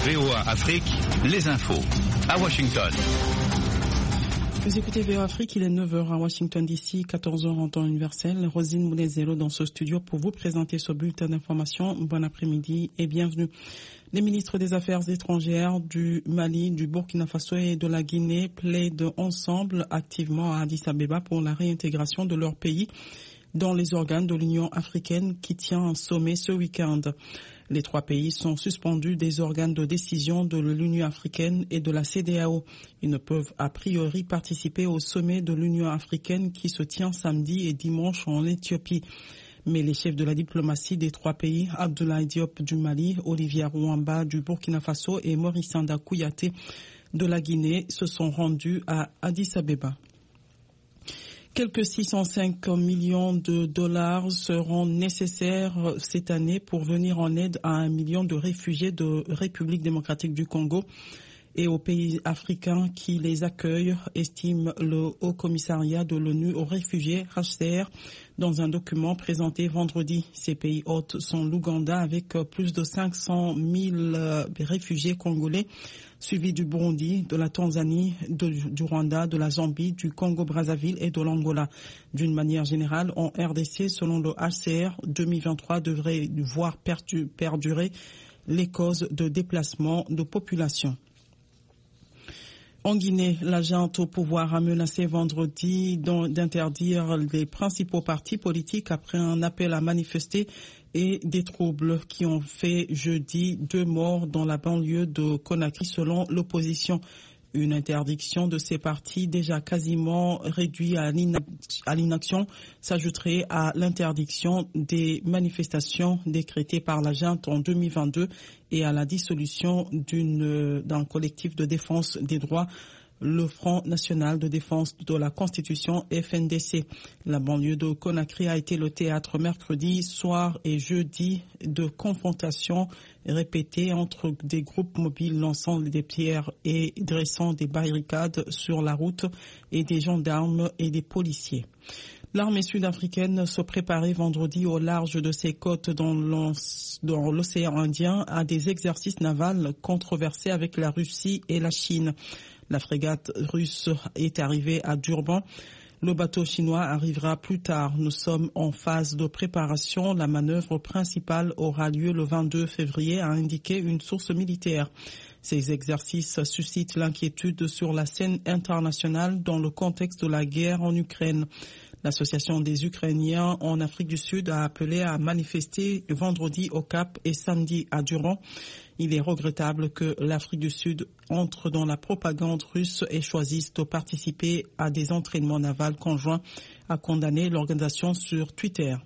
VOA Afrique, les infos. À Washington. Vous écoutez VOA Afrique, il est 9h à Washington DC, 14h en temps universel. Rosine Moulezelo dans ce studio pour vous présenter ce bulletin d'information. Bon après-midi et bienvenue. Les ministres des Affaires étrangères du Mali, du Burkina Faso et de la Guinée plaident ensemble activement à Addis Abeba pour la réintégration de leur pays dans les organes de l'Union africaine qui tient un sommet ce week-end. Les trois pays sont suspendus des organes de décision de l'Union africaine et de la CEDEAO. Ils ne peuvent a priori participer au sommet de l'Union africaine qui se tient samedi et dimanche en Éthiopie. Mais les chefs de la diplomatie des trois pays, Abdoulaye Diop du Mali, Olivier Rouamba du Burkina Faso et Maurice Sanda Kouyaté de la Guinée, se sont rendus à Addis Abeba. Quelques 605 millions de dollars seront nécessaires cette année pour venir en aide à 1 million de réfugiés de République démocratique du Congo et aux pays africains qui les accueillent, estime le Haut Commissariat de l'ONU aux réfugiés, HCR, dans un document présenté vendredi. Ces pays hôtes sont l'Ouganda avec plus de 500 000 réfugiés congolais, suivi du Burundi, de la Tanzanie, du Rwanda, de la Zambie, du Congo-Brazzaville et de l'Angola. D'une manière générale, en RDC, selon le HCR, 2023 devrait voir perdurer les causes de déplacement de population. En Guinée, la junte au pouvoir a menacé vendredi d'interdire les principaux partis politiques après un appel à manifester et des troubles qui ont fait jeudi 2 morts dans la banlieue de Conakry selon l'opposition. Une interdiction de ces partis déjà quasiment réduit à l'inaction s'ajouterait à l'interdiction des manifestations décrétées par la junte en 2022 et à la dissolution d'un collectif de défense des droits, le Front national de défense de la Constitution FNDC. La banlieue de Conakry a été le théâtre mercredi soir et jeudi de confrontations répétées entre des groupes mobiles lançant des pierres et dressant des barricades sur la route et des gendarmes et des policiers. L'armée sud-africaine se préparait vendredi au large de ses côtes dans l'océan Indien à des exercices navals controversés avec la Russie et la Chine. La frégate russe est arrivée à Durban. Le bateau chinois arrivera plus tard. Nous sommes en phase de préparation. La manœuvre principale aura lieu le 22 février, a indiqué une source militaire. Ces exercices suscitent l'inquiétude sur la scène internationale dans le contexte de la guerre en Ukraine. L'Association des Ukrainiens en Afrique du Sud a appelé à manifester vendredi au Cap et samedi à Durban. Il est regrettable que l'Afrique du Sud entre dans la propagande russe et choisisse de participer à des entraînements navals conjoints, a condamné l'organisation sur Twitter.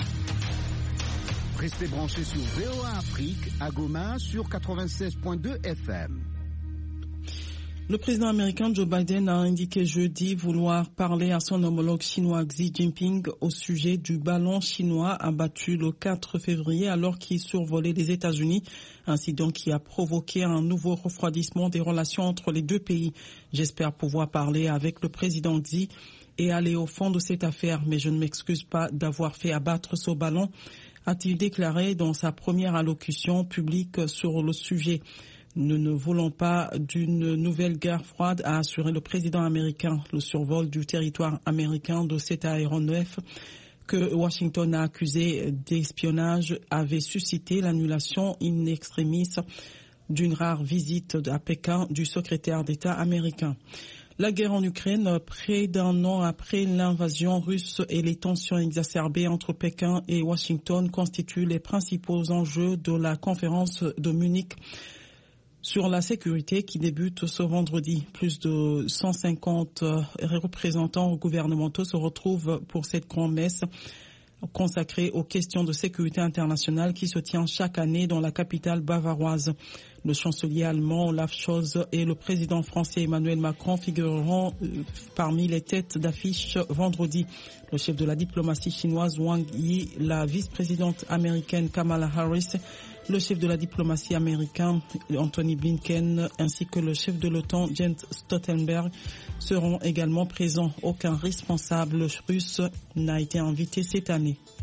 Restez branchés sur VOA Afrique à Goma sur 96.2 FM. Le président américain Joe Biden a indiqué jeudi vouloir parler à son homologue chinois Xi Jinping au sujet du ballon chinois abattu le 4 février alors qu'il survolait les États-Unis, incident qui a provoqué un nouveau refroidissement des relations entre les deux pays. J'espère pouvoir parler avec le président Xi et aller au fond de cette affaire, mais je ne m'excuse pas d'avoir fait abattre ce ballon, a-t-il déclaré dans sa première allocution publique sur le sujet. Nous ne voulons pas d'une nouvelle guerre froide, a assuré le président américain. Le survol du territoire américain de cet aéronef que Washington a accusé d'espionnage avait suscité l'annulation in extremis d'une rare visite à Pékin du secrétaire d'État américain. La guerre en Ukraine, près d'un an après l'invasion russe et les tensions exacerbées entre Pékin et Washington constituent les principaux enjeux de la conférence de Munich sur la sécurité qui débute ce vendredi. Plus de 150 représentants gouvernementaux se retrouvent pour cette grand-messe consacrée aux questions de sécurité internationale qui se tient chaque année dans la capitale bavaroise. Le chancelier allemand Olaf Scholz et le président français Emmanuel Macron figureront parmi les têtes d'affiche vendredi. Le chef de la diplomatie chinoise Wang Yi, la vice-présidente américaine Kamala Harris, le chef de la diplomatie américaine Anthony Blinken ainsi que le chef de l'OTAN Jens Stoltenberg seront également présents. Aucun responsable russe n'a été invité cette année.